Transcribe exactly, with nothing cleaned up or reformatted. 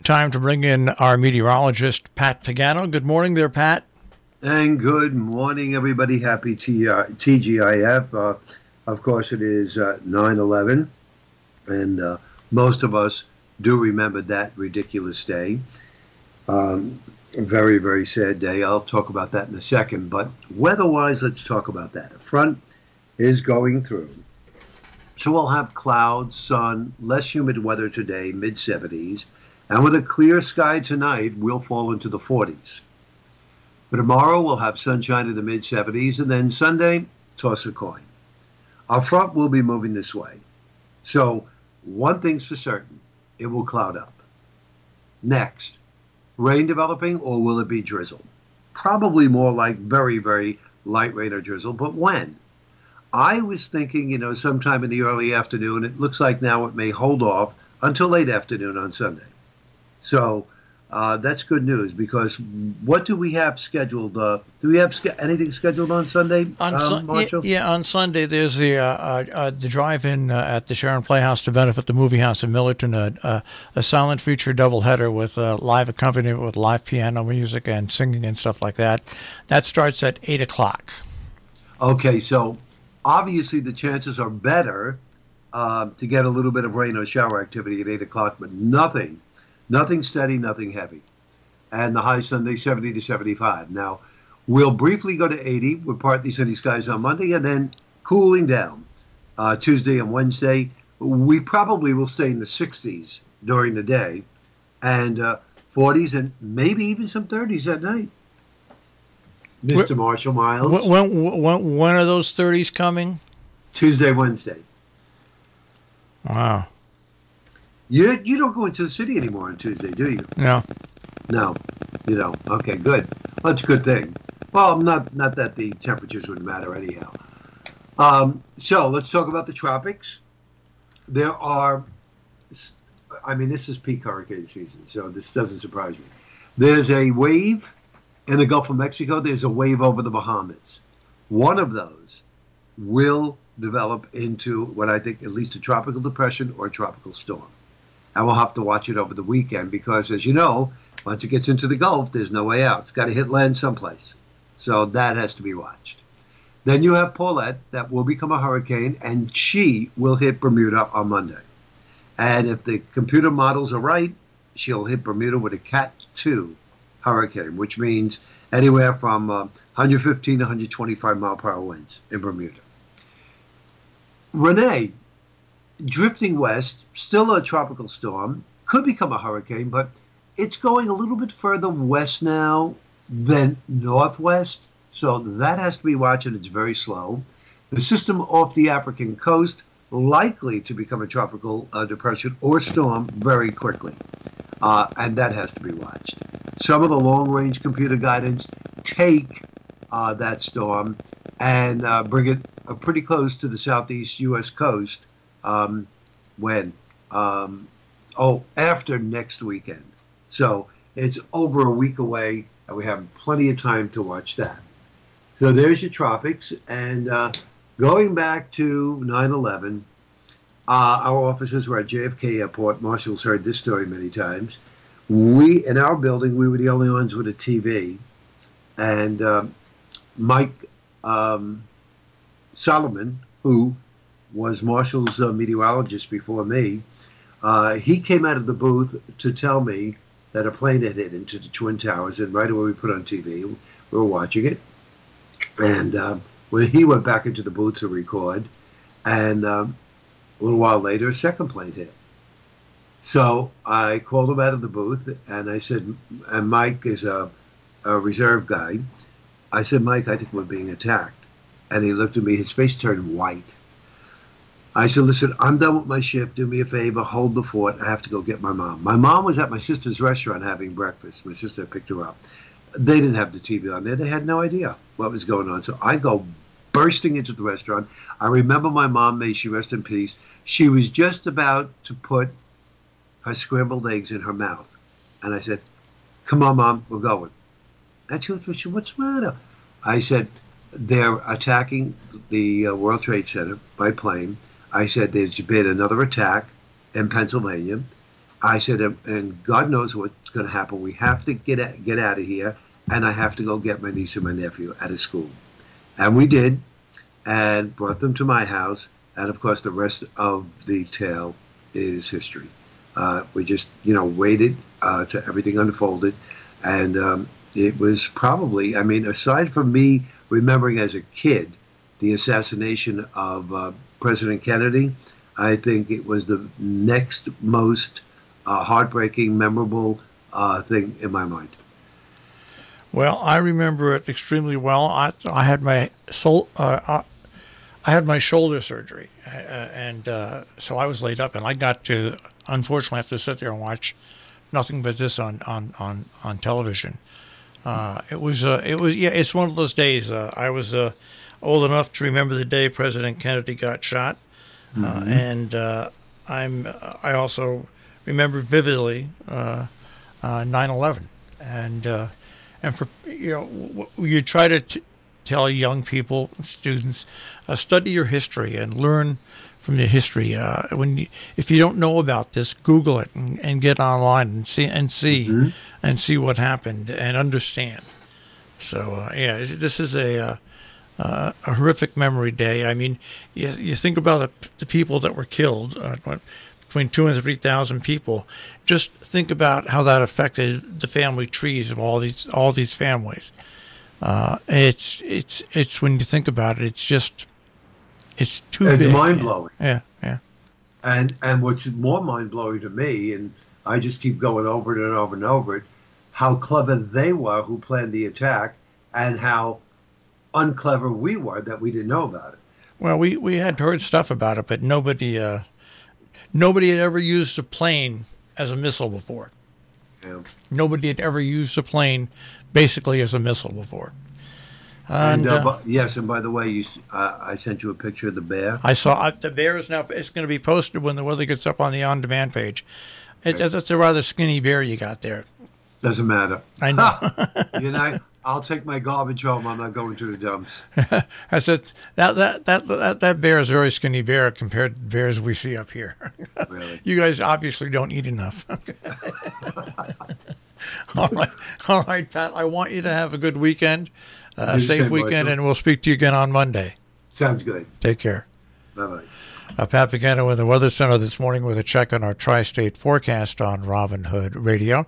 Time to bring in our meteorologist, Pat Pagano. Good morning there, Pat. And good morning, everybody. Happy T- uh, T G I F. Uh, of course, it is uh, nine eleven, and uh, most of us do remember that ridiculous day. Um, a very, very sad day. I'll talk about that in a second. But weather-wise, let's talk about that. A front is going through. So we'll have clouds, sun, less humid weather today, mid seventies. And with a clear sky tonight, we'll fall into the forties. But tomorrow, we'll have sunshine in the mid seventies. And then Sunday, toss a coin. Our front will be moving this way. So one thing's for certain. It will cloud up. Next, rain developing, or will it be drizzle? Probably more like very, very light rain or drizzle. But when? I was thinking, you know, sometime in the early afternoon. It looks like now it may hold off until late afternoon on Sunday. So uh, that's good news, because what do we have scheduled? Uh, do we have ske- anything scheduled on Sunday, on um, su- Marshall? Yeah, on Sunday there's the uh, uh, uh, the drive-in uh, at the Sharon Playhouse to benefit the Movie House in Millerton, a, a, a silent feature doubleheader with uh, live accompaniment with live piano music and singing and stuff like that. That starts at eight o'clock. Okay, so obviously the chances are better uh, to get a little bit of rain or shower activity at eight o'clock, but nothing. Nothing steady, nothing heavy. And the high Sunday, seventy to seventy-five. Now, we'll briefly go to eighty with partly sunny skies on Monday, and then cooling down uh, Tuesday and Wednesday. We probably will stay in the sixties during the day, and uh, forties and maybe even some thirties at night. Mister When, Marshall Miles. When, when, when are those thirties coming? Tuesday, Wednesday. Wow. You you don't go into the city anymore on Tuesday, do you? No. No, you don't. Okay, good. Well, that's a good thing. Well, not not that the temperatures would matter anyhow. Um, so let's talk about the tropics. There are, I mean, this is peak hurricane season, so this doesn't surprise me. There's a wave in the Gulf of Mexico. There's a wave over the Bahamas. One of those will develop into what I think at least a tropical depression or a tropical storm. And we'll have to watch it over the weekend because, as you know, once it gets into the Gulf, there's no way out. It's got to hit land someplace. So that has to be watched. Then you have Paulette that will become a hurricane, and she will hit Bermuda on Monday. And if the computer models are right, she'll hit Bermuda with a Cat two hurricane, which means anywhere from uh, one fifteen to one twenty-five mile per hour winds in Bermuda. Renee, drifting west, still a tropical storm, could become a hurricane, but it's going a little bit further west now than northwest, so that has to be watched, and it's very slow. The system off the African coast, likely to become a tropical uh, depression or storm very quickly, uh, and that has to be watched. Some of the long-range computer guidance take uh, that storm and uh, bring it uh, pretty close to the southeast U S coast. Um, when? Um, oh, after next weekend. So it's over a week away, and we have plenty of time to watch that. So there's your tropics. And uh, going back to nine eleven, uh, our officers were at J F K Airport. Marshall's heard this story many times. We, in our building, we were the only ones with a T V. And um, Mike um, Solomon, who was Marshall's uh, meteorologist before me, uh, he came out of the booth to tell me that a plane had hit into the Twin Towers, and right away we put on T V. We were watching it. And uh, when he went back into the booth to record, and um, a little while later, a second plane hit. So I called him out of the booth, and I said, and Mike is a, a reserve guy. I said, Mike, I think we're being attacked. And he looked at me, his face turned white. I said, listen, I'm done with my shift. Do me a favor, hold the fort. I have to go get my mom. My mom was at my sister's restaurant having breakfast. My sister picked her up. They didn't have the T V on there. They had no idea what was going on. So I go bursting into the restaurant. I remember my mom, may she rest in peace. She was just about to put her scrambled eggs in her mouth. And I said, come on, Mom, we're going. And she looked at me, what's the matter? I said, they're attacking the uh, World Trade Center by plane. I said, there's been another attack in Pennsylvania. I said, and God knows what's going to happen. We have to get a- get out of here, and I have to go get my niece and my nephew out of school. And we did, and brought them to my house. And of course, the rest of the tale is history. Uh, we just, you know, waited uh, till everything unfolded, and um, it was probably, I mean, aside from me remembering as a kid the assassination of uh, President Kennedy, I think it was the next most uh, heartbreaking, memorable uh, thing in my mind. Well, I remember it extremely well. I, I had my soul, uh, I, I had my shoulder surgery, uh, and uh, so I was laid up, and I got to, unfortunately, have to sit there and watch nothing but this on on on, on television. Uh, it was uh, it was yeah, it's one of those days. Uh, I was uh, old enough to remember the day President Kennedy got shot, uh, mm-hmm. and uh, I'm I also remember vividly uh, uh, nine eleven, and uh, and for you know w- you try to t- tell young people, students, uh, study your history and learn from the history. Uh, when you, if you don't know about this, Google it and, and get online and see and see mm-hmm. and see what happened and understand. So uh, yeah, this is a uh, uh, a horrific memory day. I mean, you, you think about the, the people that were killed, uh, between two and three thousand people. Just think about how that affected the family trees of all these all these families. Uh, it's it's it's when you think about it, it's just it's too it's big. mind blowing. Yeah, yeah. And and what's more mind blowing to me, and I just keep going over it and over and over it, how clever they were who planned the attack, and how unclever we were that we didn't know about it. Well, we, we had heard stuff about it, but nobody uh, nobody had ever used a plane as a missile before. Yeah. Nobody had ever used a plane basically as a missile before. And, and uh, uh, yes, and by the way, you, uh, I sent you a picture of the bear. I saw uh, the bear is now. It's going to be posted when the weather gets up on the on-demand page. It, okay. It's a rather skinny bear you got there. Doesn't matter. I know. You know, I'll take my garbage home. I'm not going to the dumps. I said that that that that that bear is a very skinny bear compared to bears we see up here. Really? You guys obviously don't eat enough. All right, all right, Pat. I want you to have a good weekend, uh, a safe weekend, and we'll speak to you again on Monday. Sounds good. Take care. Bye-bye. Uh, Pat Buchanan with the Weather Center this morning with a check on our tri-state forecast on Robin Hood Radio.